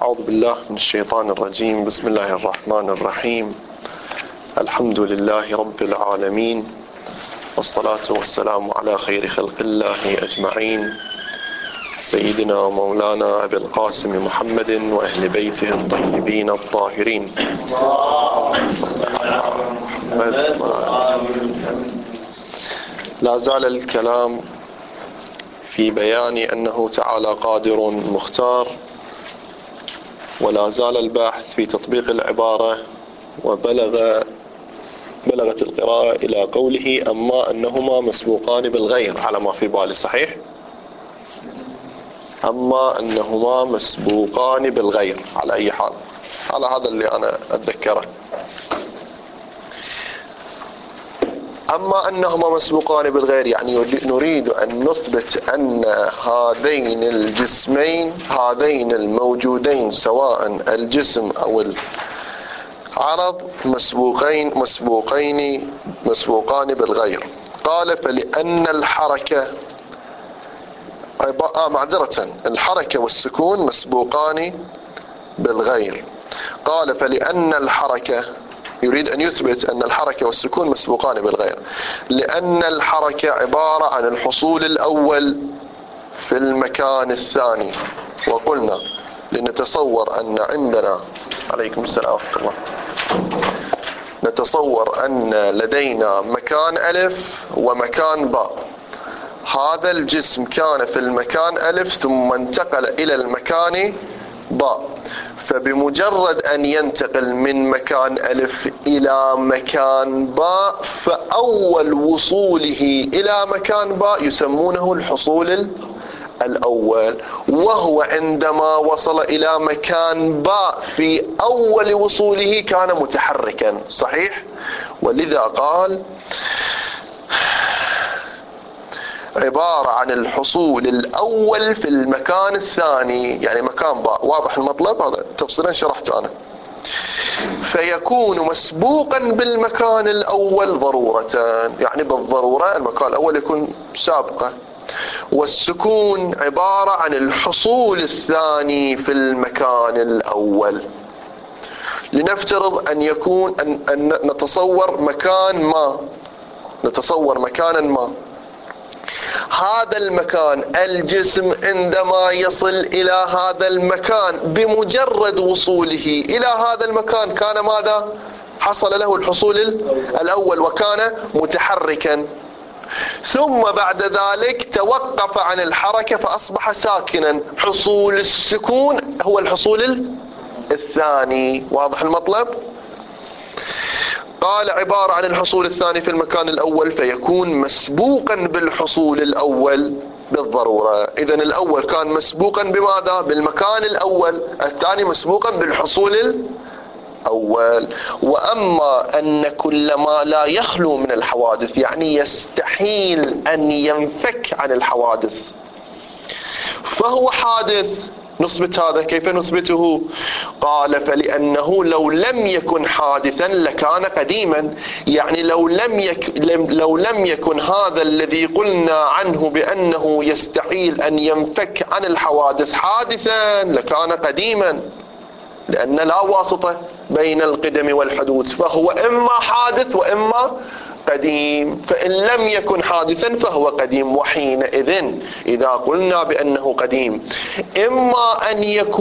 أعوذ بالله من الشيطان الرجيم. بسم الله الرحمن الرحيم. الحمد لله رب العالمين، والصلاة والسلام على خير خلق الله أجمعين، سيدنا ومولانا أبي القاسم محمد وأهل بيته الطيبين الطاهرين. لا زال الكلام في بيان أنه تعالى قادر مختار، ولا زال البحث في تطبيق العبارة، وبلغت القراءة إلى قوله أما أنهما مسبوقان بالغير على ما في بالي، صحيح؟ أما أنهما مسبوقان بالغير على أي حال، على هذا اللي أنا أتذكره. أما أنهما مسبوقان بالغير يعني نريد أن نثبت أن هذين الجسمين، هذين الموجودين سواء الجسم أو العرض، مسبوقان بالغير. قال فلأن الحركة الحركة والسكون مسبوقان بالغير. قال فلأن الحركة، يريد أن يثبت أن الحركة والسكون مسبوقان بالغير، لأن الحركة عبارة عن الحصول الأول في المكان الثاني. وقلنا لنتصور أن عندنا، عليكم السلام ورحمة الله، نتصور أن لدينا مكان ألف ومكان باء. هذا الجسم كان في المكان ألف ثم انتقل إلى المكان باء، فبمجرد أن ينتقل من مكان ألف إلى مكان باء، فأول وصوله إلى مكان باء يسمونه الحصول الأول، وهو عندما وصل إلى مكان باء في أول وصوله كان متحركا، صحيح؟ ولذا قال عبارة عن الحصول الأول في المكان الثاني، يعني مكان باء. واضح المطلب؟ هذا تفصيلا شرحته أنا. فيكون مسبوقا بالمكان الأول ضرورة، يعني بالضرورة المكان الأول يكون سابقة. والسكون عبارة عن الحصول الثاني في المكان الأول. لنفترض أن يكون أن نتصور مكان ما، نتصور مكانا ما. هذا المكان، الجسم عندما يصل إلى هذا المكان بمجرد وصوله إلى هذا المكان كان ماذا؟ حصل له الحصول الأول وكان متحركا، ثم بعد ذلك توقف عن الحركة فأصبح ساكنا. حصول السكون هو الحصول الثاني. واضح المطلب؟ قال عبارة عن الحصول الثاني في المكان الأول، فيكون مسبوقا بالحصول الأول بالضرورة. إذن الأول كان مسبوقا بماذا؟ بالمكان الأول، الثاني مسبوقا بالحصول الأول. وأما أن كل ما لا يخلو من الحوادث، يعني يستحيل أن ينفك عن الحوادث، فهو حادث. نثبت هذا، كيف نثبته؟ قال فلأنه لو لم يكن حادثا لكان قديما، يعني لو لم يكن هذا الذي قلنا عنه بأنه يستحيل أن ينفك عن الحوادث حادثا لكان قديما، لأن لا واسطة بين القدم والحدوث، فهو إما حادث وإما قديم. فإن لم يكن حادثا فهو قديم. وحينئذ إذا قلنا بأنه قديم، إما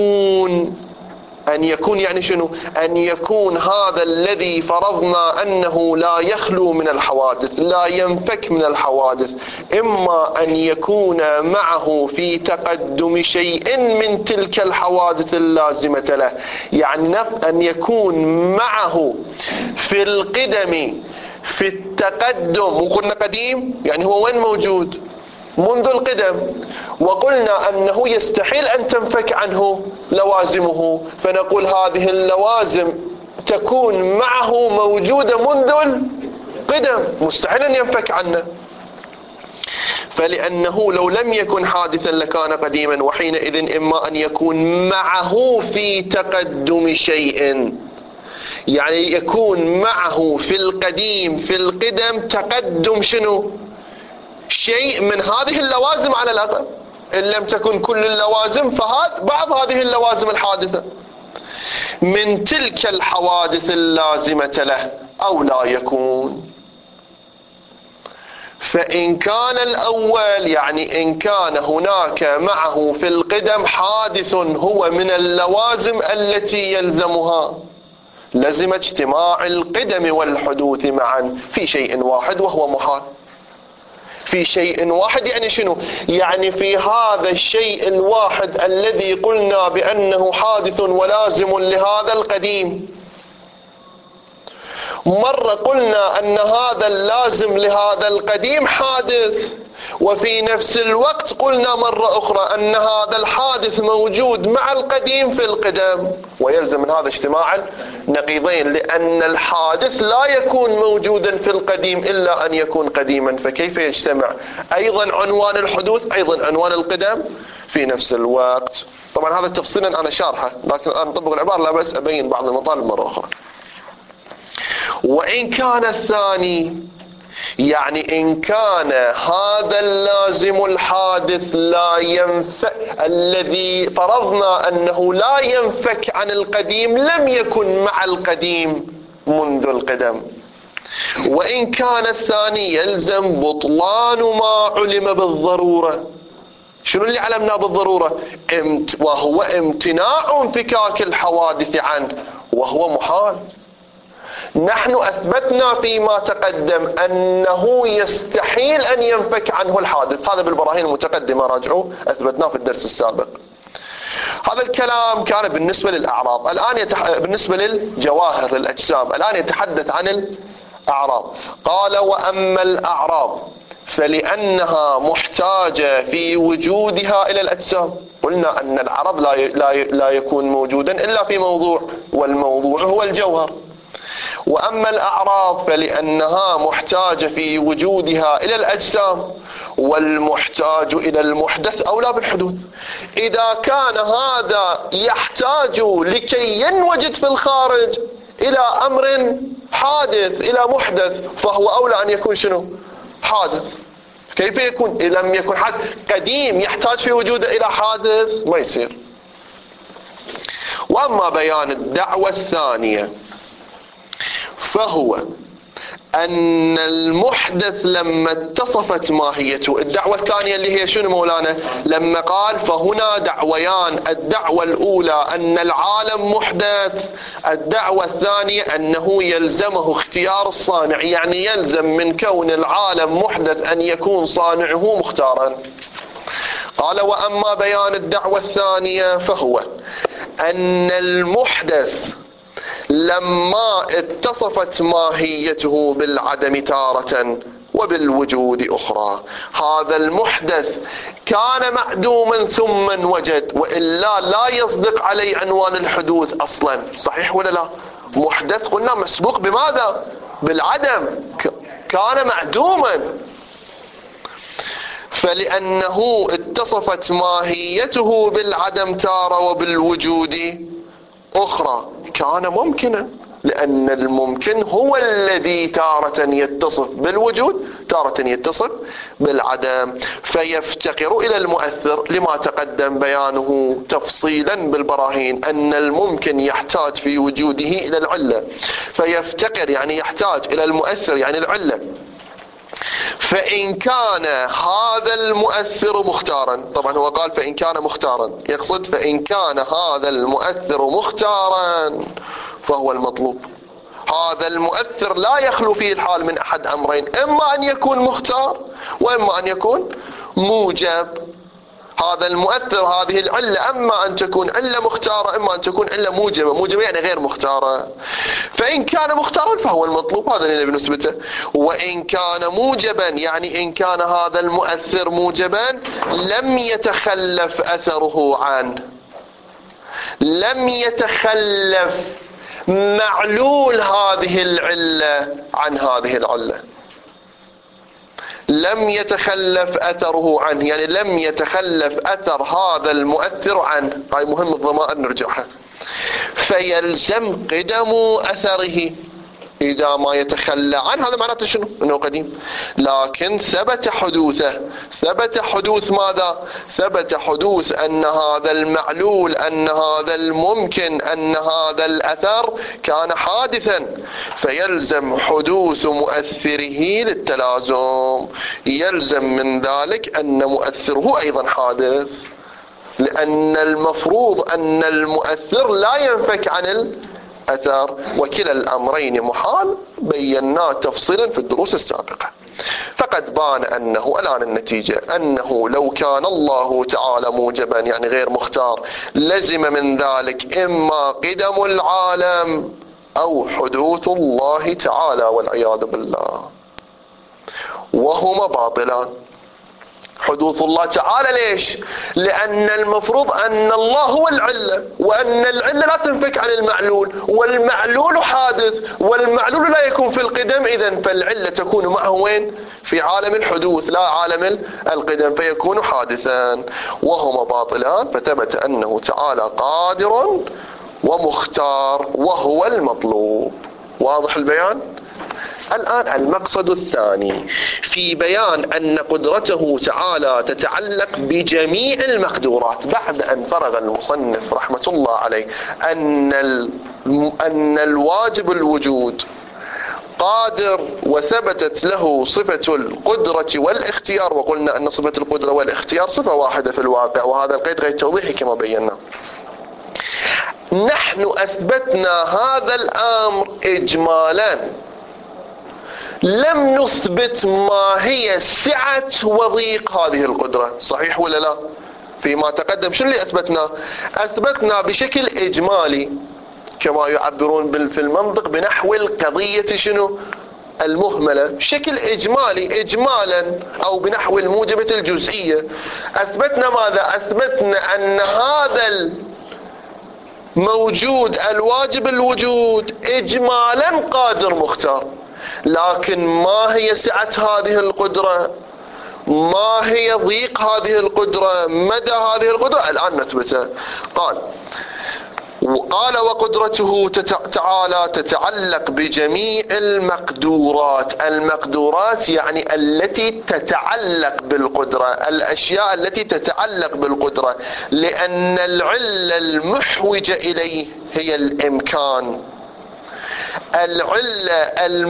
أن يكون يعني شنو؟ أن يكون هذا الذي فرضنا أنه لا يخلو من الحوادث، لا ينفك من الحوادث، إما أن يكون معه في تقدم شيء من تلك الحوادث اللازمة له، يعني أن يكون معه في القدم في التقدم. وقلنا قديم يعني هو وين موجود؟ منذ القدم. وقلنا أنه يستحيل أن تنفك عنه لوازمه، فنقول هذه اللوازم تكون معه موجودة منذ القدم، مستحيل أن ينفك عنه. فلأنه لو لم يكن حادثا لكان قديما، وحينئذ إما أن يكون معه في تقدم شيء، يعني يكون معه في القديم في القدم تقدم شنو؟ شيء من هذه اللوازم على الأقل. إن لم تكن كل اللوازم بعض هذه اللوازم الحادثة من تلك الحوادث اللازمة له أو لا يكون. فإن كان الأول يعني إن كان هناك معه في القدم حادث هو من اللوازم التي يلزمها، لزم اجتماع القدم والحدوث معا في شيء واحد وهو محال. في شيء واحد يعني شنو؟ يعني في هذا الشيء الواحد الذي قلنا بأنه حادث ولازم لهذا القديم، مرة قلنا أن هذا اللازم لهذا القديم حادث، وفي نفس الوقت قلنا مرة أخرى أن هذا الحادث موجود مع القديم في القدم، ويلزم من هذا اجتماع النقيضين، لأن الحادث لا يكون موجودا في القديم إلا أن يكون قديما، فكيف يجتمع أيضا عنوان الحدوث أيضا عنوان القدم في نفس الوقت؟ طبعا هذا تفصيلا أنا شارحه، لكن الآن نطبق العبارة لا بس أبين بعض المطالب مرة أخرى. وإن كان الثاني يعني إن كان هذا اللازم الحادث لا ينفك الذي فرضنا أنه لا ينفك عن القديم لم يكن مع القديم منذ القدم. وإن كان الثاني يلزم بطلان ما علم بالضرورة. شنو اللي علمناه بالضرورة؟ وهو امتناع انفكاك الحوادث عنه وهو محال. نحن أثبتنا فيما تقدم أنه يستحيل أن ينفك عنه الحادث، هذا بالبراهين المتقدمة راجعوا أثبتناه في الدرس السابق. هذا الكلام كان بالنسبة للأعراض. الآن بالنسبة للجواهر للأجسام الآن يتحدث عن الأعراض. قال وأما الأعراض فلأنها محتاجة في وجودها إلى الأجسام. قلنا أن العرض لا يكون موجودا إلا في موضوع، والموضوع هو الجوهر. وأما الأعراض فلأنها محتاجة في وجودها إلى الأجسام، والمحتاج إلى المحدث أولى بالحدوث. إذا كان هذا يحتاج لكي ينوجد في الخارج إلى أمر حادث إلى محدث، فهو أولى أن يكون شنو؟ حادث. كيف يكون؟ إذا لم يكن حادث قديم يحتاج في وجوده إلى حادث ما يصير. وأما بيان الدعوة الثانية فهو أن المحدث لما اتصفت ماهيته، الدعوة الثانية اللي هي شنو مولانا؟ لما قال فهنا دعويان، الدعوة الأولى أن العالم محدث، الدعوة الثانية أنه يلزمه اختيار الصانع، يعني يلزم من كون العالم محدث أن يكون صانعه مختارا. قال وأما بيان الدعوة الثانية فهو أن المحدث لما اتصفت ماهيته بالعدم تارة وبالوجود أخرى، هذا المحدث كان معدوما ثم انوجد، وإلا لا يصدق عليه عنوان الحدوث أصلا. صحيح ولا لا؟ محدث قلنا مسبوق بماذا؟ بالعدم، كان معدوما. فلأنه اتصفت ماهيته بالعدم تارة وبالوجود أخرى كان ممكنا، لأن الممكن هو الذي تارة يتصف بالوجود تارة يتصف بالعدم، فيفتقر إلى المؤثر لما تقدم بيانه تفصيلا بالبراهين أن الممكن يحتاج في وجوده إلى العلة، فيفتقر يعني يحتاج إلى المؤثر يعني العلة. فإن كان هذا المؤثر مختارا، طبعا هو قال فإن كان مختارا، يقصد فإن كان هذا المؤثر مختارا فهو المطلوب. هذا المؤثر لا يخلو فيه الحال من أحد أمرين، إما أن يكون مختار وإما أن يكون موجب. هذا المؤثر هذه العلة أما أن تكون علة مختارة إما أن تكون علة موجبة، موجبة يعني غير مختارة. فإن كان مختارا فهو المطلوب، هذا اللي بنثبته. وإن كان موجبا يعني إن كان هذا المؤثر موجبا لم يتخلف أثره عنه، لم يتخلف معلول هذه العلة عن هذه العلة، لم يتخلف أثره عنه، يعني لم يتخلف أثر هذا المؤثر عنه. هاي مهم الضمائر نرجعها. فيلزم قدم أثره، إذا ما يتخلى عن هذا معناته شنو؟ أنه قديم. لكن ثبت حدوثه. ثبت حدوث ماذا؟ ثبت حدوث أن هذا المعلول، أن هذا الممكن، أن هذا الأثر كان حادثا، فيلزم حدوث مؤثره للتلازم. يلزم من ذلك أن مؤثره أيضا حادث، لأن المفروض أن المؤثر لا ينفك عن الأثر، وكلا الأمرين محال، بيناه تفصيلا في الدروس السابقة. فقد بان أنه الآن النتيجة أنه لو كان الله تعالى موجبا يعني غير مختار، لزم من ذلك إما قدم العالم أو حدوث الله تعالى والعياذ بالله، وهما باطلان. حدوث الله تعالى ليش؟ لأن المفروض أن الله هو العلة، وأن العلة لا تنفك عن المعلول، والمعلول حادث، والمعلول لا يكون في القدم، إذن فالعلة تكون معه وين؟ في عالم الحدوث لا عالم القدم، فيكون حادثا، وهما باطلان. فثبت أنه تعالى قادر ومختار وهو المطلوب. واضح البيان؟ الآن المقصد الثاني في بيان أن قدرته تعالى تتعلق بجميع المقدورات، بعد أن فرغ المصنف رحمة الله عليه أن الواجب الوجود قادر وثبتت له صفة القدرة والاختيار، وقلنا أن صفة القدرة والاختيار صفة واحدة في الواقع، وهذا القيد غير توضيحي كما بينا. نحن أثبتنا هذا الأمر إجمالا، لم نثبت ما هي سعة وضيق هذه القدرة. صحيح ولا لا؟ فيما تقدم شو اللي أثبتنا؟ أثبتنا بشكل إجمالي كما يعبرون في المنطق بنحو القضية شنو؟ المهملة، بشكل إجمالي إجمالا، أو بنحو الموجبة الجزئية. أثبتنا ماذا؟ أثبتنا أن هذا الموجود الواجب الوجود إجمالا قادر مختار، لكن ما هي سعة هذه القدرة؟ ما هي ضيق هذه القدرة؟ مدى هذه القدرة؟ الآن نثبته. قال وقدرته تعالى تتعلق بجميع المقدورات. المقدورات يعني التي تتعلق بالقدرة، الأشياء التي تتعلق بالقدرة، لأن العلة المحوجة إليه هي الإمكان. العلة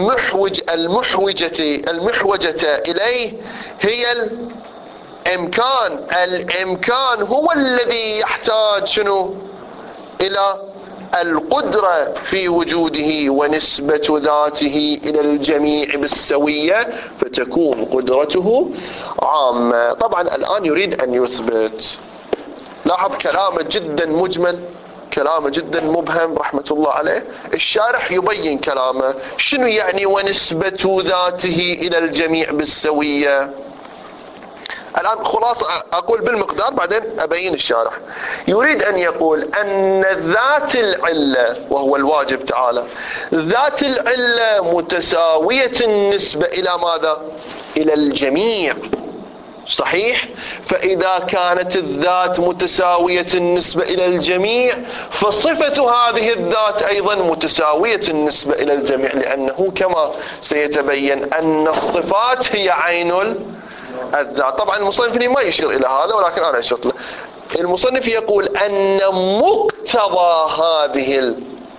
المحوجة إليه هي الإمكان. الإمكان هو الذي يحتاج شنو؟ إلى القدرة في وجوده ونسبة ذاته إلى الجميع بالسوية، فتكون قدرته عامة. طبعا الآن يريد أن يثبت. لاحظ كلامه جدا مجمل، كلامه جدا مبهم رحمة الله عليه. الشارح يبين كلامه شنو يعني ونسبة ذاته إلى الجميع بالسوية. الآن خلاص أقول بالمقدار بعدين أبين الشارح. يريد أن يقول أن ذات العلة وهو الواجب تعالى، ذات العلة متساوية النسبة إلى ماذا؟ إلى الجميع. صحيح؟ فإذا كانت الذات متساوية النسبة إلى الجميع، فصفة هذه الذات أيضا متساوية النسبة إلى الجميع، لأنه كما سيتبين أن الصفات هي عين الذات. طبعا المصنف ما يشير إلى هذا، ولكن أنا أشرت له. المصنف يقول أن مقتضى هذه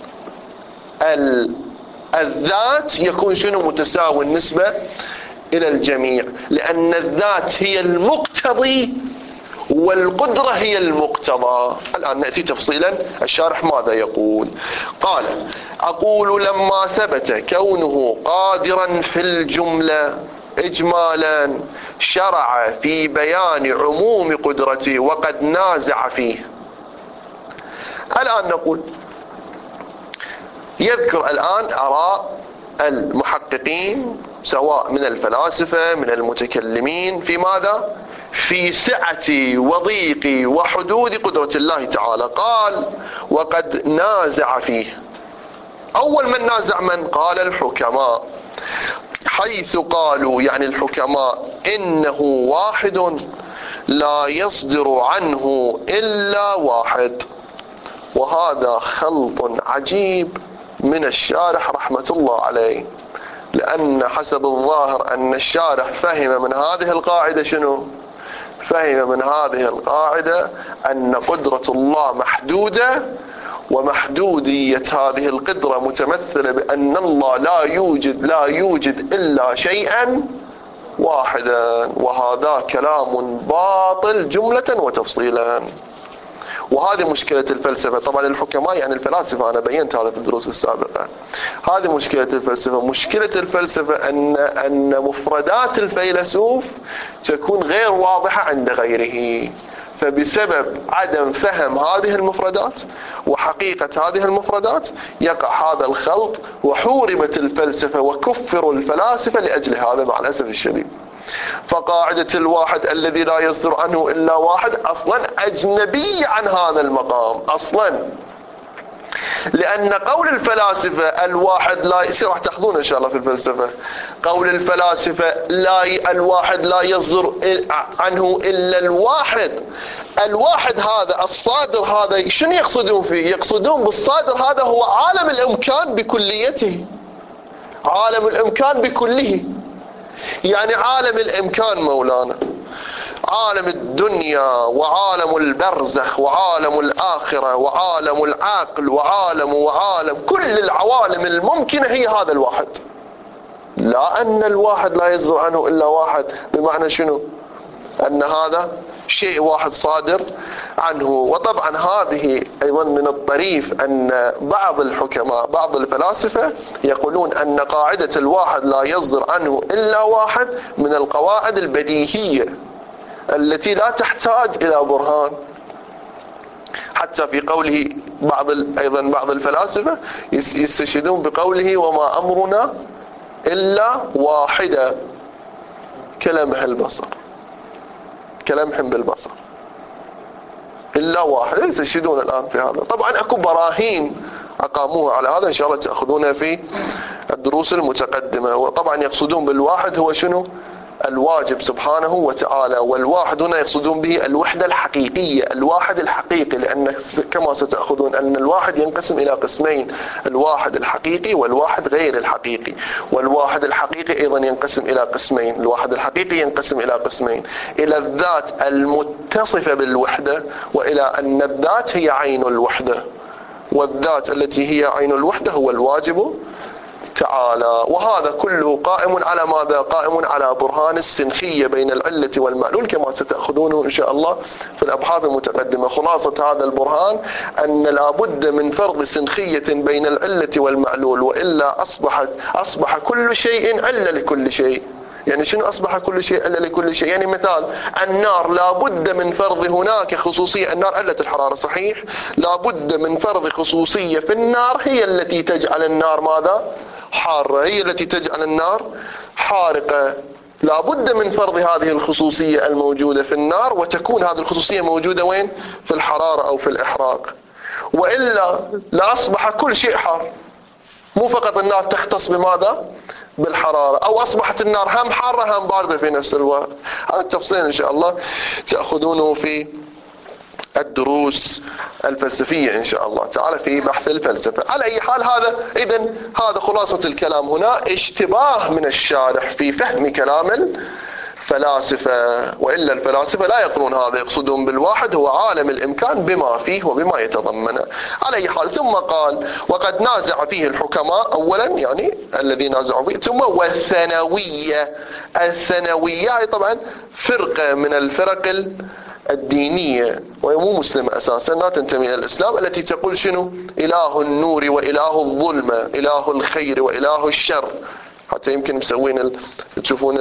الذات يكون شنو؟ متساوي النسبة إلى الجميع، لأن الذات هي المقتضي والقدرة هي المقتضى. الآن نأتي تفصيلا الشارح ماذا يقول. قال: أقول لما ثبت كونه قادرا في الجملة إجمالا شرع في بيان عموم قدرته وقد نازع فيه. الآن نقول يذكر الآن آراء المحققين سواء من الفلاسفة من المتكلمين في ماذا؟ في سعة وضيق وحدود قدرة الله تعالى. قال: وقد نازع فيه. أول من نازع من؟ قال الحكماء، حيث قالوا يعني الحكماء إنه واحد لا يصدر عنه إلا واحد. وهذا خلط عجيب من الشارح رحمة الله عليه، لأن حسب الظاهر أن الشارح فهم من هذه القاعدة شنو؟ فهم من هذه القاعدة أن قدرة الله محدودة، ومحدودية هذه القدرة متمثلة بأن الله لا يوجد إلا شيئا واحدا، وهذا كلام باطل جملة وتفصيلا. وهذه مشكلة الفلسفة. طبعا الحكماء يعني الفلاسفة، أنا بينت هذا في الدروس السابقة. هذه مشكلة الفلسفة. مشكلة الفلسفة أن مفردات الفيلسوف تكون غير واضحة عند غيره، فبسبب عدم فهم هذه المفردات وحقيقة هذه المفردات يقع هذا الخلط، وحوربت الفلسفة وكفروا الفلاسفة لأجل هذا مع الأسف الشديد. فقاعدة الواحد الذي لا يصدر عنه إلا واحد أصلا أجنبي عن هذا المقام أصلا، لأن قول الفلاسفة الواحد لا راح تأخذون إن شاء الله في الفلسفة، قول الفلاسفة الواحد لا يصدر عنه إلا الواحد. الواحد هذا الصادر هذا شنو يقصدون فيه؟ يقصدون بالصادر هذا هو عالم الإمكان بكليته، عالم الإمكان بكله. يعني عالم الإمكان مولانا، عالم الدنيا وعالم البرزخ وعالم الآخرة وعالم العقل وعالم كل العوالم الممكنة هي هذا الواحد. لا أن الواحد لا يصدر عنه إلا واحد، بمعنى شنو؟ أن هذا شيء واحد صادر عنه. وطبعا هذه أيضا من الطريف أن بعض الحكماء بعض الفلاسفة يقولون أن قاعدة الواحد لا يصدر عنه إلا واحد من القواعد البديهية التي لا تحتاج إلى برهان. حتى في قوله أيضا بعض الفلاسفة يستشهدون بقوله وما أمرنا إلا واحدة كلمح البصر، كلمح بالبصر، إلا واحد. يستشهدون الآن في هذا. طبعا أكو براهين أقاموها على هذا إن شاء الله تأخذونها في الدروس المتقدمة. وطبعا يقصدون بالواحد هو شنو؟ الواجب سبحانه وتعالى. والواحد هنا يقصدون به الوحدة الحقيقية، الواحد الحقيقي، لأن كما ستأخذون أن الواحد ينقسم إلى قسمين، الواحد الحقيقي والواحد غير الحقيقي. والواحد الحقيقي أيضا ينقسم إلى قسمين، الواحد الحقيقي ينقسم إلى قسمين: إلى الذات المتصفة بالوحدة، وإلى أن الذات هي عين الوحدة، والذات التي هي عين الوحدة هو الواجب تعالى. وهذا كله قائم على ماذا؟ قائم على برهان السنخية بين العلة والمعلول كما ستأخذونه إن شاء الله في الأبحاث المتقدمة. خلاصة هذا البرهان أن لا بد من فرض سنخية بين العلة والمعلول، وإلا أصبح كل شيء علة لكل شيء. يعني شنو أصبح كل شيء علة لكل شيء؟ يعني مثال النار لا بد من فرض هناك خصوصية، النار علة الحرارة صحيح، لا بد من فرض خصوصية في النار هي التي تجعل النار ماذا؟ حارة، هي التي تجعل النار حارقة. لا بد من فرض هذه الخصوصية الموجودة في النار، وتكون هذه الخصوصية موجودة وين؟ في الحرارة أو في الإحراق، وإلا لأصبح كل شيء حار. مو فقط النار تختص بماذا؟ بالحرارة، أو أصبحت النار هم حارة هم باردة في نفس الوقت. هذا التفصيل إن شاء الله تأخذونه في الدروس الفلسفية إن شاء الله تعالى في بحث الفلسفة. على أي حال هذا خلاصة الكلام هنا، اشتباه من الشارح في فهم كلام الفلاسفة، وإلا الفلاسفة لا يقولون هذا، يقصدون بالواحد هو عالم الإمكان بما فيه وبما يتضمنه. على أي حال ثم قال وقد نازع فيه الحكماء أولا، يعني الذي نازعوا فيه، ثم والثانوية. الثانوية هي طبعا فرقة من الفرق الدينية وهي مو مسلمة أساسا، لا تنتمي إلى الإسلام، التي تقول شنو؟ إله النور وإله الظلمة، إله الخير وإله الشر. حتى يمكن مسوين تشوفون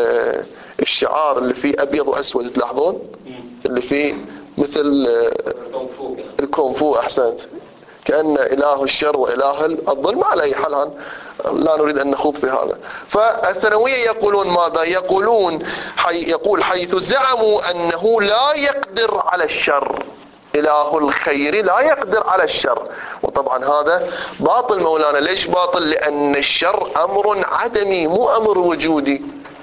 الشعار اللي فيه أبيض وأسود، تلاحظون اللي فيه مثل الكونفو. أحسنت، كأن إله الشر وإله الظلم. على أي حال لا نريد أن نخوض في هذا. فالثانوية يقولون ماذا؟ يقول حيث زعموا أنه لا يقدر على الشر، إله الخير لا يقدر على الشر. وطبعا هذا باطل مولانا. ليش باطل؟ لأن الشر أمر عدمي مو أمر وجودي،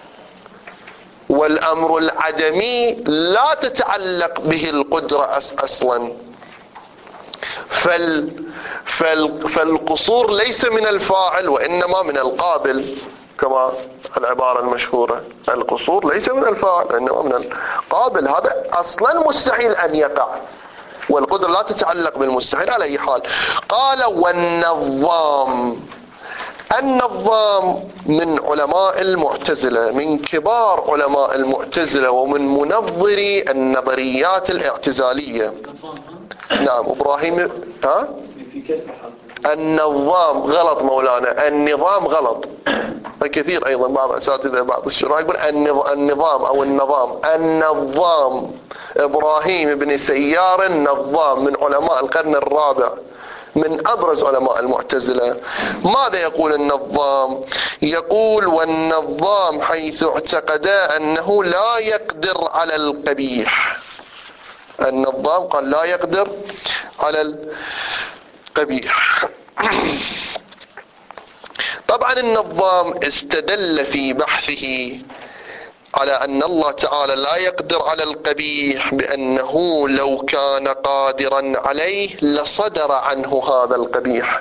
والأمر العدمي لا تتعلق به القدرة أصلا. فالقصور ليس من الفاعل وإنما من القابل، كما العبارة المشهورة القصور ليس من الفاعل إنما من القابل. هذا أصلا مستحيل أن يقع، والقدرة لا تتعلق بالمستحيل على أي حال. قال والنظام. النظام من علماء المعتزلة، من كبار علماء المعتزلة ومن منظري النظريات الاعتزالية. نعم إبراهيم. النظام غلط مولانا، النظام غلط كثير. أيضا بعض أساتذة بعض الشراح يقول النظام أو النظام. النظام إبراهيم بن سيار النظام من علماء القرن الرابع، من أبرز علماء المعتزلة. ماذا يقول النظام؟ يقول والنظام حيث اعتقد أنه لا يقدر على القبيح. النظام قال لا يقدر على القبيح. طبعا النظام استدل في بحثه على أن الله تعالى لا يقدر على القبيح بأنه لو كان قادرا عليه لصدر عنه هذا القبيح،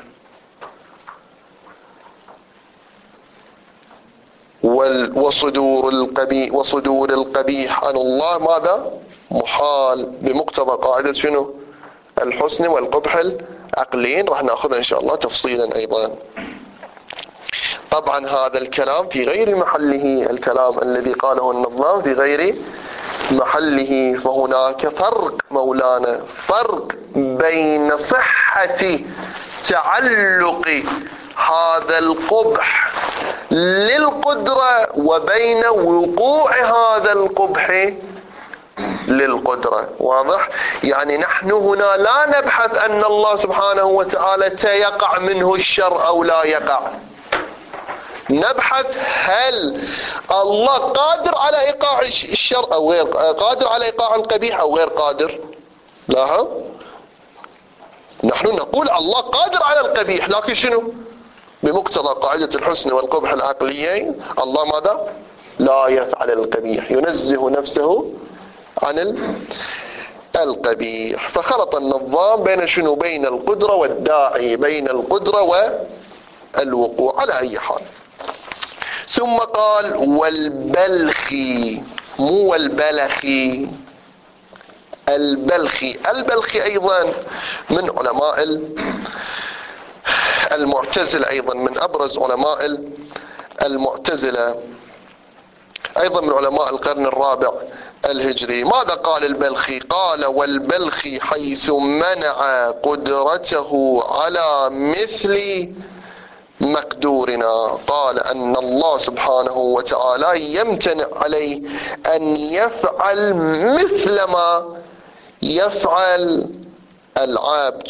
وصدور القبيح عن الله ماذا؟ محال، بمقتضى قاعدة شنو؟ الحسن والقبح العقلين. راح نأخذها إن شاء الله تفصيلا أيضا. طبعا هذا الكلام في غير محله، الكلام الذي قاله النظام في غير محله. فهناك فرق مولانا، فرق بين صحة تعلق هذا القبح للقدرة وبين وقوع هذا القبح للقدرة. واضح؟ يعني نحن هنا لا نبحث أن الله سبحانه وتعالى يقع منه الشر أو لا يقع، نبحث هل الله قادر على إيقاع الشر أو غير قادر على إيقاع القبيح أو غير قادر. لاحظ، نحن نقول الله قادر على القبيح، لكن شنو؟ بمقتضى قاعدة الحسن والقبح العقليين الله ماذا؟ لا يفعل القبيح، ينزه نفسه عن القبيح. فخلط النظام بين شنو؟ بين القدرة والداعي، بين القدرة والوقوع على أي حال. ثم قال والبلخي، مو والبلخي، البلخي. البلخي أيضا من علماء المعتزلة، أيضا من أبرز علماء المعتزلة، أيضا من علماء القرن الرابع الهجري. ماذا قال البلخي؟ قال والبلخي حيث منع قدرته على مثل مقدورنا، قال أن الله سبحانه وتعالى يمتنع عليه أن يفعل مثل ما يفعل العبد.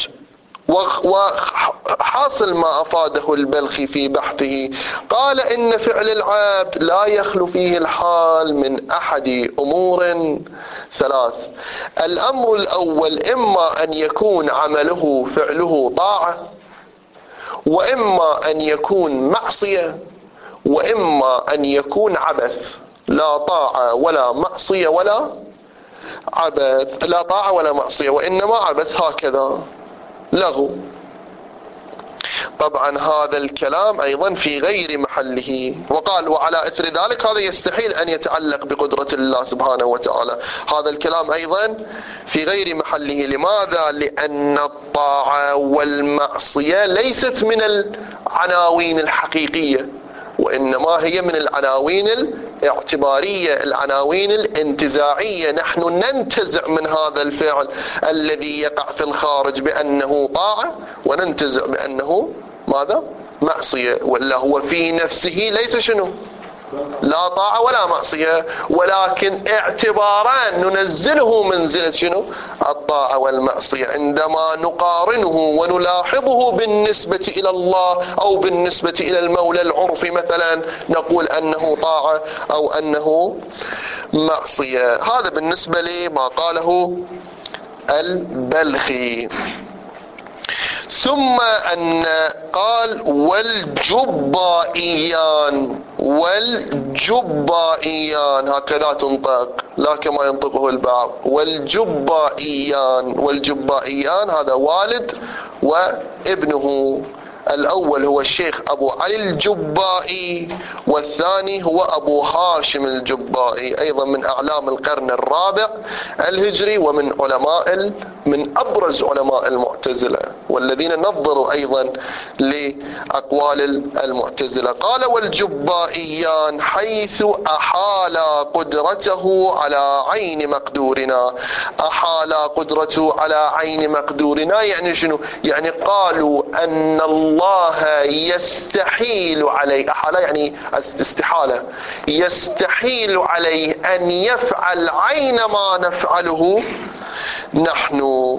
وحاصل ما أفاده البلخي في بحثه، قال إن فعل العبد لا يخلو فيه الحال من أحد أمور ثلاث. الأمر الأول إما أن يكون عمله فعله طاعة، وإما أن يكون معصية، وإما أن يكون عبث. لا طاعة ولا معصية ولا عبث، لا طاعة ولا معصية وإنما عبث، هكذا لغو. طبعا هذا الكلام أيضا في غير محله. وقال وعلى إثر ذلك هذا يستحيل أن يتعلق بقدرة الله سبحانه وتعالى. هذا الكلام أيضا في غير محله. لماذا؟ لأن الطاعة والمعصية ليست من العناوين الحقيقية، وإنما هي من العناوين الاعتبارية، العناوين الانتزاعية. نحن ننتزع من هذا الفعل الذي يقع في الخارج بأنه طاعة، وننتزع بأنه ماذا؟ معصية، ولا هو في نفسه ليس شنو؟ لا طاعة ولا معصية، ولكن اعتباران ننزله منزلة شنو؟ الطاعة والمعصية. عندما نقارنه ونلاحظه بالنسبة إلى الله أو بالنسبة إلى المولى العرفي مثلا، نقول أنه طاعة أو أنه معصية. هذا بالنسبة لما قاله البلخي. ثم أن قال والجبائيان هكذا تنطق لا كما ينطقه البعض. والجبائيان هذا والد وابنه. الأول هو الشيخ أبو علي الجبائي، والثاني هو أبو هاشم الجبائي، أيضا من أعلام القرن الرابع الهجري، من أبرز علماء المعتزلة والذين نظروا أيضا لأقوال المعتزلة. قال والجبائيان حيث أحال قدرته على عين مقدورنا. أحال قدرته على عين مقدورنا يعني شنو؟ يعني قالوا أن الله يستحيل عليه، أحال يعني استحالة، يستحيل عليه أن يفعل عين ما نفعله نحن.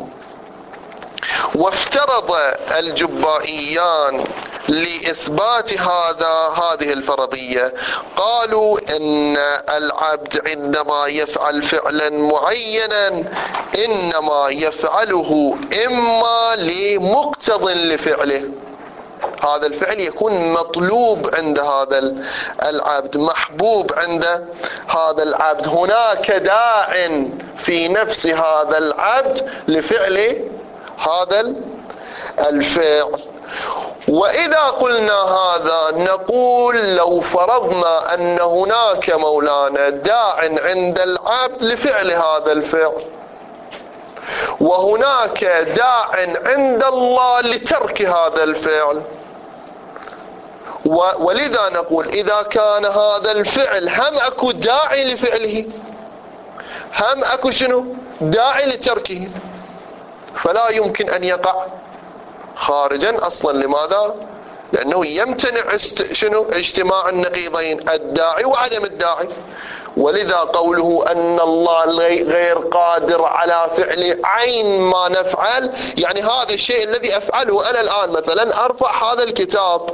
وافترض الجبائيان لإثبات هذه الفرضية، قالوا إن العبد عندما يفعل فعلا معينا إنما يفعله إما لمقتض لفعله، هذا الفعل يكون مطلوب عند هذا العبد، محبوب عند هذا العبد، هناك داع في نفس هذا العبد لفعل هذا الفعل. وإذا قلنا هذا نقول لو فرضنا أن هناك مولانا داع عند العبد لفعل هذا الفعل، وهناك داع عند الله لترك هذا الفعل، ولذا نقول إذا كان هذا الفعل هم أكو داعي لفعله، هم أكو شنو؟ داعي لتركه، فلا يمكن أن يقع خارجا أصلا. لماذا؟ لأنه يمتنع اجتماع النقيضين، الداعي وعدم الداعي. ولذا قوله أن الله غير قادر على فعل عين ما نفعل، يعني هذا الشيء الذي أفعله أنا الآن، مثلا أرفع هذا الكتاب،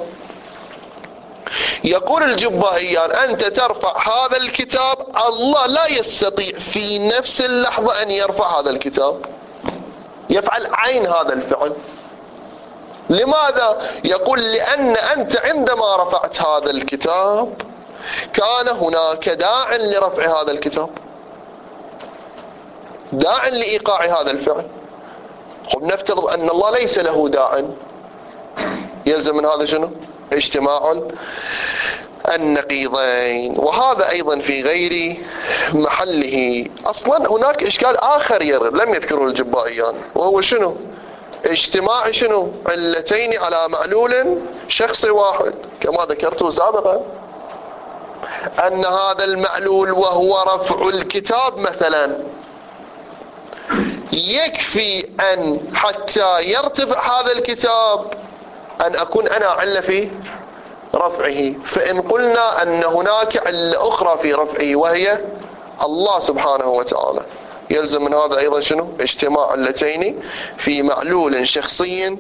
يقول الجبائيان أنت ترفع هذا الكتاب، الله لا يستطيع في نفس اللحظة أن يرفع هذا الكتاب، يفعل عين هذا الفعل. لماذا؟ يقول لأن أنت عندما رفعت هذا الكتاب كان هناك داع لرفع هذا الكتاب، داع لإيقاع هذا الفعل. نفترض أن الله ليس له داع، يلزم من هذا شنو؟ اجتماع النقيضين. وهذا أيضا في غير محله. أصلا هناك إشكال آخر لم يذكره الجبائيان، وهو شنو؟ اجتماع شنو؟ علتين على معلول شخص واحد، كما ذكرته سابقا أن هذا المعلول وهو رفع الكتاب مثلا يكفي أن حتى يرتفع هذا الكتاب أن أكون أنا علة في رفعه. فإن قلنا أن هناك علة أخرى في رفعه وهي الله سبحانه وتعالى، يلزم من هذا أيضا شنو؟ اجتماع علتين في معلول شخصي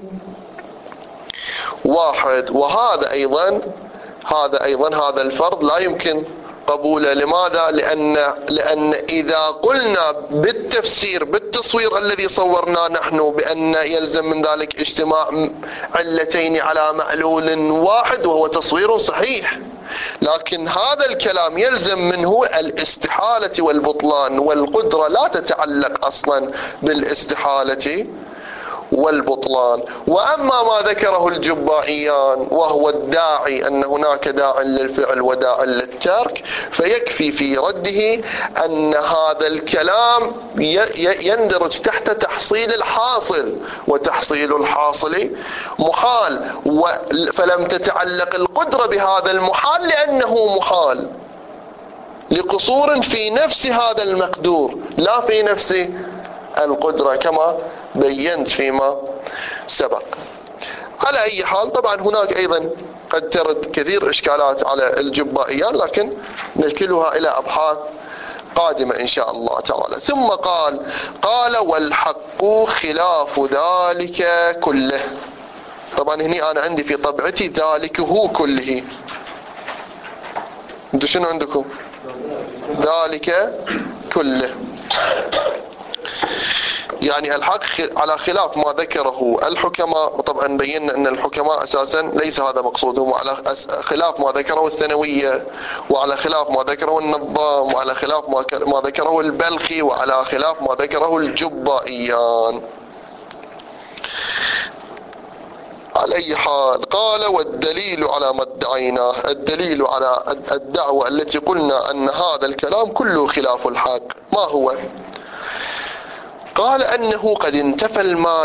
واحد. وهذا أيضا هذا الفرض لا يمكن قبوله. لماذا؟ لأن إذا قلنا بالتصوير الذي صورناه نحن بأن يلزم من ذلك اجتماع علتين على معلول واحد، وهو تصوير صحيح، لكن هذا الكلام يلزم منه الاستحالة والبطلان، والقدرة لا تتعلق أصلا بالاستحالة والبطلان. وأما ما ذكره الجبائيان وهو الداعي، أن هناك داع للفعل وداع للترك، فيكفي في رده أن هذا الكلام يندرج تحت تحصيل الحاصل، وتحصيل الحاصل محال، فلم تتعلق القدرة بهذا المحال لأنه محال، لقصور في نفس هذا المقدور لا في نفس القدرة كما بينت فيما سبق. على أي حال طبعا هناك أيضا قد ترد كثير إشكالات على الجبائيان، لكن نشكلها إلى أبحاث قادمة إن شاء الله تعالى. ثم قال والحق خلاف ذلك كله. طبعا هنا أنا عندي في طبعتي ذلك هو كله، انتو شنو عندكم؟ ذلك كله. يعني الحق على خلاف ما ذكره الحكماء، وطبعا بينا أن الحكماء أساسا ليس هذا مقصودهم، وعلى خلاف ما ذكره الثانوية، وعلى خلاف ما ذكره النظام، وعلى خلاف ما ذكره البلخي، وعلى خلاف ما ذكره الجبائيان. على أي حال قال: والدليل على ما ادعيناه، الدليل على الدعوة التي قلنا أن هذا الكلام كله خلاف الحق ما هو؟ قال: أنه قد انتفى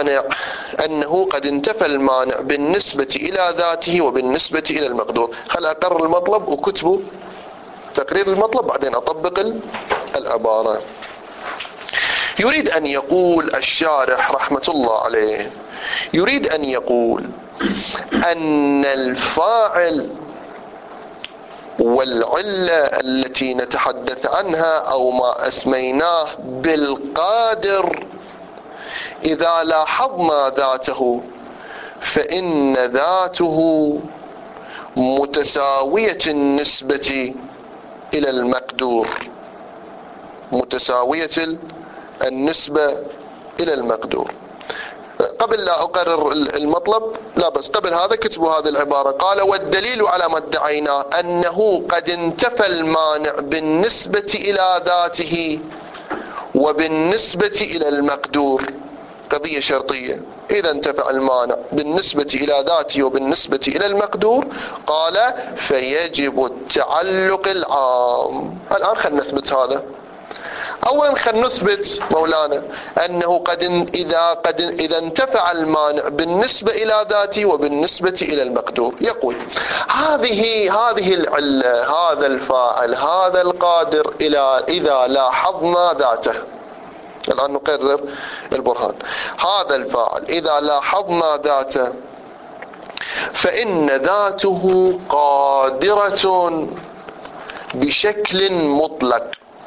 المانع بالنسبة إلى ذاته وبالنسبة إلى المقدور. خل أقرر المطلب وكتبوا تقرير المطلب بعدين أطبق العبارة. يريد أن يقول الشارح رحمة الله عليه، يريد أن يقول أن الفاعل والعلة التي نتحدث عنها أو ما أسميناه بالقادر إذا لاحظنا ذاته فإن ذاته متساوية النسبة إلى المقدور، متساوية النسبة إلى المقدور. قبل لا أقرر المطلب، لا بس قبل هذا كتبوا هذه العبارة. قال: والدليل على ما ادعينا أنه قد انتفى المانع بالنسبة إلى ذاته وبالنسبة إلى المقدور. قضية شرطية، إذا انتفى المانع بالنسبة إلى ذاته وبالنسبة إلى المقدور قال فيجب التعلق العام. الآن خلينا نثبت هذا. أولا خلينا نثبت مولانا أنه إذا انتفع المانع بالنسبة إلى ذاته وبالنسبة إلى المقدور. يقول هذه العلة، هذا الفاعل، هذا القادر إذا لاحظنا ذاته. الآن نقرر البرهان. هذا الفاعل إذا لاحظنا ذاته فإن ذاته قادرة بشكل مطلق،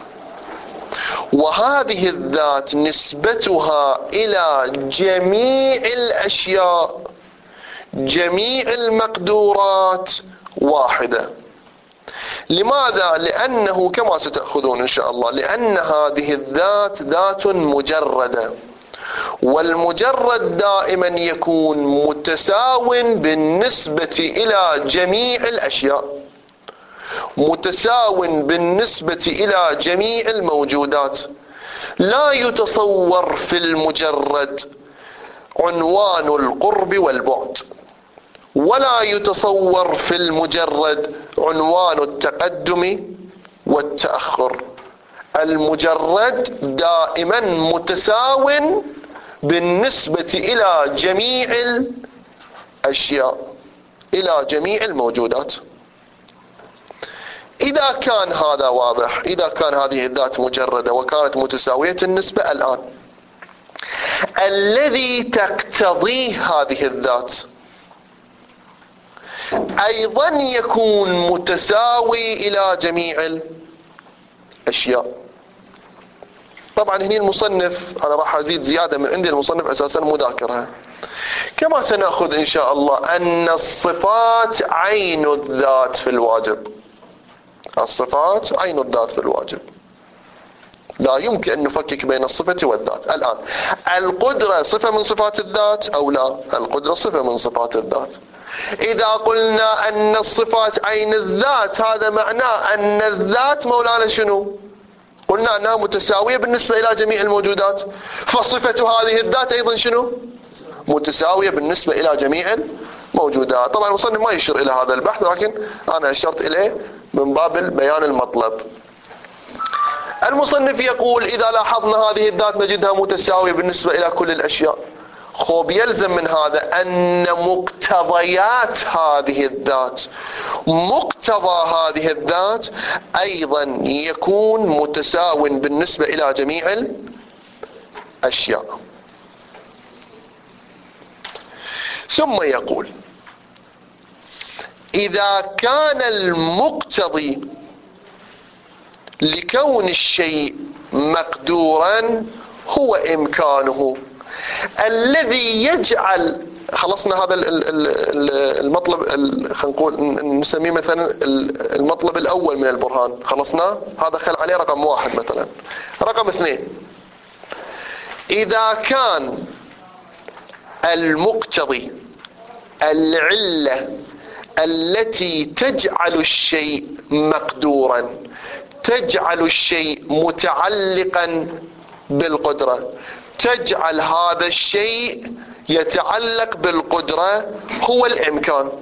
وهذه الذات نسبتها إلى جميع الأشياء جميع المقدورات واحدة. لماذا؟ لأنه كما ستأخذون إن شاء الله، لأن هذه الذات ذات مجردة، والمجرد دائما يكون متساو بالنسبة إلى جميع الأشياء، متساو بالنسبة إلى جميع الموجودات. لا يتصور في المجرد عنوان القرب والبعد، ولا يتصور في المجرد عنوان التقدم والتأخر. المجرد دائما متساو بالنسبة إلى جميع الأشياء، إلى جميع الموجودات. إذا كان هذا واضح، إذا كان هذه الذات مجردة وكانت متساوية النسبة، الآن الذي تقتضيه هذه الذات أيضا يكون متساوي إلى جميع الأشياء. طبعا هنا المصنف أنا راح أزيد زيادة من عندي، المصنف أساسا مذاكرها. كما سنأخذ إن شاء الله أن الصفات عين الذات في الواجب. الصفات عين الذات في الواجب، لا يمكن أن نفكك بين الصفة والذات. الآن القدرة صفة من صفات الذات أو لا؟ القدرة صفة من صفات الذات. إذا قلنا أن الصفات عين الذات، هذا معناه أن الذات مولانا شنو؟ قلنا أنها متساوية بالنسبة إلى جميع الموجودات، فصفة هذه الذات أيضا شنو؟ متساوية بالنسبة إلى جميع الموجودات. طبعا المصنف ما يشير إلى هذا البحث، لكن أنا أشرت إليه من باب بيان المطلب. المصنف يقول إذا لاحظنا هذه الذات نجدها متساوية بالنسبة إلى كل الأشياء. خوب يلزم من هذا أن مقتضيات هذه الذات، مقتضى هذه الذات أيضا يكون متساو بالنسبة إلى جميع الأشياء. ثم يقول إذا كان المقتضي لكون الشيء مقدورا هو إمكانه الذي يجعل، خلصنا هذا المطلب، خلينا نقول نسميه مثلا المطلب الأول من البرهان، خلصنا هذا، خل عليه رقم 1 مثلا. رقم 2، إذا كان المقتضي العلة التي تجعل الشيء مقدورا تجعل الشيء متعلقا بالقدرة، تجعل هذا الشيء يتعلق بالقدرة هو الإمكان،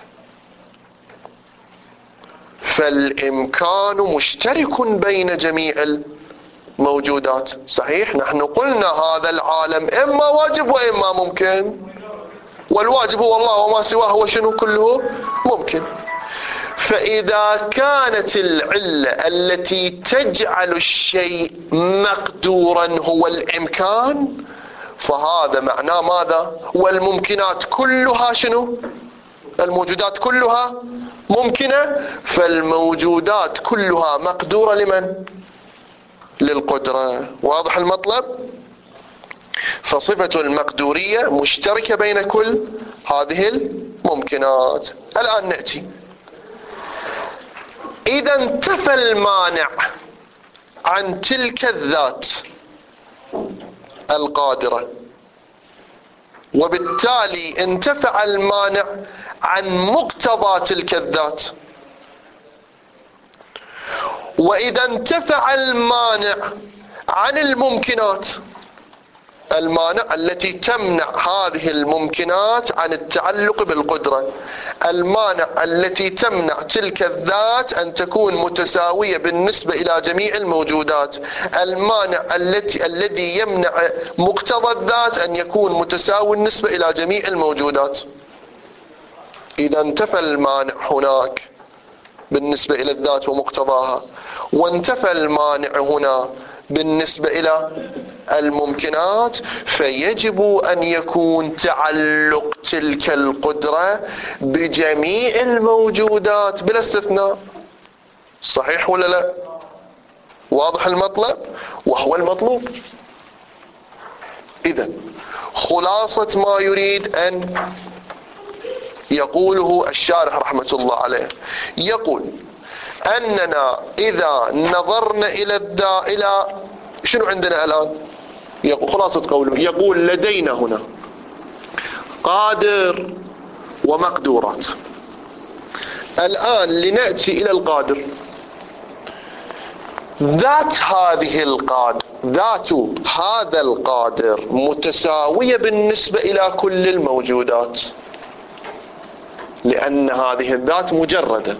فالإمكان مشترك بين جميع الموجودات. صحيح نحن قلنا هذا العالم إما واجب وإما ممكن، والواجب هو الله وما سواه هو شنو؟ كله ممكن. فإذا كانت العلة التي تجعل الشيء مقدورا هو الإمكان، فهذا معناه ماذا؟ والممكنات كلها شنو؟ الموجودات كلها ممكنة، فالموجودات كلها مقدورة لمن؟ للقدرة. واضح المطلب؟ فصفة المقدورية مشتركة بين كل هذه الممكنات. الآن نأتي إذا انتفى المانع عن تلك الذات القادرة، وبالتالي انتفع المانع عن مقتضى تلك الذات، وإذا انتفع المانع عن الممكنات، المانع التي تمنع هذه الممكنات عن التعلق بالقدرة، المانع التي تمنع تلك الذات أن تكون متساوية بالنسبة إلى جميع الموجودات، المانع الذي يمنع مقتضى الذات أن يكون متساوي بالنسبة إلى جميع الموجودات. إذا انتفى المانع هناك بالنسبة إلى الذات ومقتضاها، وانتفى المانع هنا بالنسبة إلى الممكنات، فيجب أن يكون تعلق تلك القدرة بجميع الموجودات بلا استثناء. صحيح ولا لا؟ واضح المطلب؟ وهو المطلوب. إذن خلاصة ما يريد أن يقوله الشارح رحمة الله عليه، يقول أننا إذا نظرنا إلى شنو عندنا الآن؟ يقول خلاصة قوله، يقول لدينا هنا قادر ومقدورات. الآن لنأتي إلى القادر. ذات هذا القادر متساوية بالنسبة إلى كل الموجودات، لأن هذه الذات مجردة.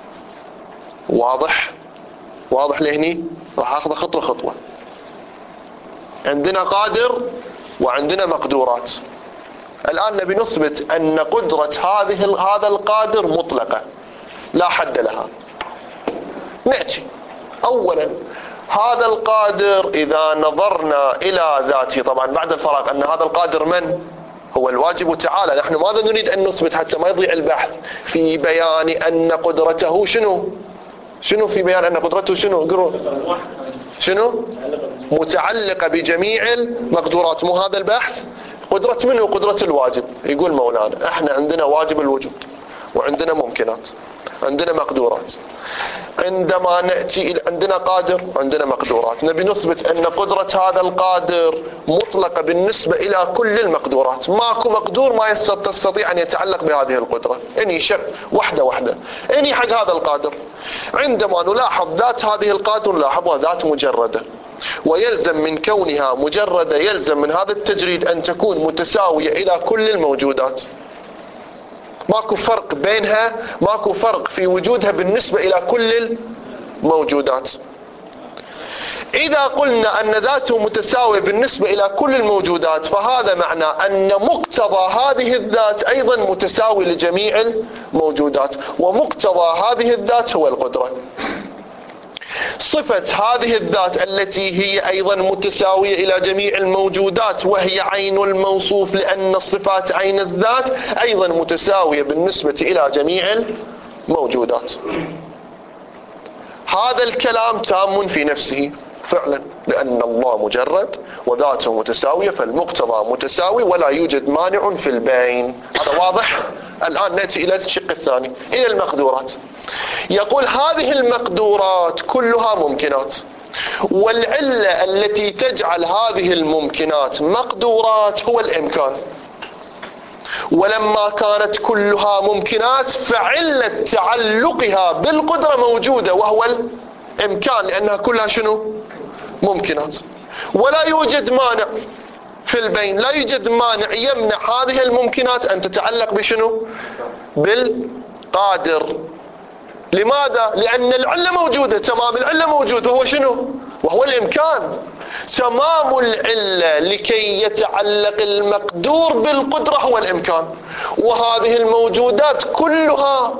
واضح لهني؟ راح أخذ خطوة خطوة. عندنا قادر وعندنا مقدورات. الآن نبي نثبت أن قدرة هذا القادر مطلقة لا حد لها. نأتي أولا هذا القادر إذا نظرنا إلى ذاته، طبعا بعد الفراغ أن هذا القادر من؟ هو الواجب تعالى. نحن ماذا نريد أن نثبت حتى ما يضيع البحث في بيان أن قدرته شنو في بيان أن قدرته شنو متعلقة بجميع المقدورات. مو هذا البحث؟ قدرة منه؟ قدرة الواجب. يقول مولانا احنا عندنا واجب الوجود، وعندنا ممكنات، عندنا مقدورات. عندما نأتي عندنا قادر وعندنا مقدورات، نبي نثبت أن قدرة هذا القادر مطلقة بالنسبة إلى كل المقدورات. ماكو مقدور ما تستطيع أن يتعلق بهذه القدرة. إني واحدة إني حق هذا القادر. عندما نلاحظ ذات هذه القادر نلاحظها ذات مجردة، ويلزم من كونها مجردة يلزم من هذا التجريد أن تكون متساوية إلى كل الموجودات. ماكو فرق بينها، ماكو فرق في وجودها بالنسبة إلى كل الموجودات. إذا قلنا أن ذاته متساوية بالنسبة إلى كل الموجودات، فهذا معنى أن مقتضى هذه الذات أيضا متساوي لجميع الموجودات، ومقتضى هذه الذات هو القدرة. صفة هذه الذات التي هي أيضا متساوية إلى جميع الموجودات وهي عين الموصوف، لأن الصفات عين الذات أيضا متساوية بالنسبة إلى جميع الموجودات. هذا الكلام تام في نفسه فعلا، لأن الله مجرد وذاته متساوية، فالمقتضى متساوي ولا يوجد مانع في البين. هذا واضح؟ الآن نأتي إلى الشق الثاني، إلى المقدورات. يقول هذه المقدورات كلها ممكنات، والعلة التي تجعل هذه الممكنات مقدورات هو الإمكان. ولما كانت كلها ممكنات فعلة تعلقها بالقدرة موجودة وهو الإمكان، لأنها كلها شنو؟ ممكنات. ولا يوجد مانع في البين، لا يوجد مانع يمنع هذه الممكنات أن تتعلق بشنو؟ بالقادر. لماذا؟ لأن العلة موجودة، تمام العلة موجود وهو شنو؟ وهو الإمكان. تمام العلة لكي يتعلق المقدور بالقدرة هو الإمكان، وهذه الموجودات كلها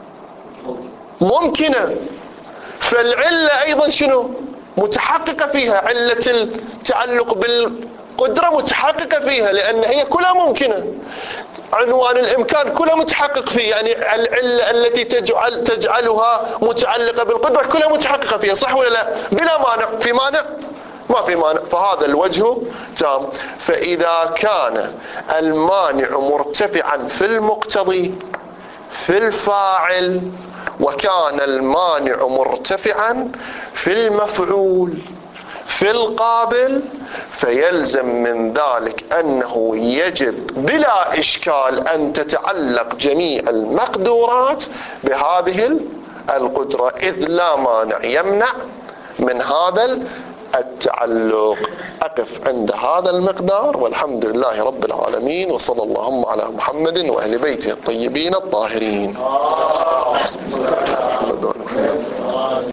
ممكنة، فالعلة أيضا شنو؟ متحققة فيها، علة التعلق بالقدرة متحققة فيها لأن هي كلها ممكنة. عنوان الإمكان كلها متحقق فيه، يعني العلة التي تجعلها متعلقة بالقدرة كلها متحققة فيها، صح ولا لا؟ بلا مانع. في مانع؟ ما في مانع، فهذا الوجه تام. فإذا كان المانع مرتفعا في المقتضي في الفاعل، وكان المانع مرتفعا في المفعول في القابل، فيلزم من ذلك أنه يجب بلا إشكال أن تتعلق جميع المقدورات بهذه القدرة، إذ لا مانع يمنع من هذا التعلق. أقف عند هذا المقدار، والحمد لله رب العالمين، وصلى اللهم على محمد وأهل بيته الطيبين الطاهرين.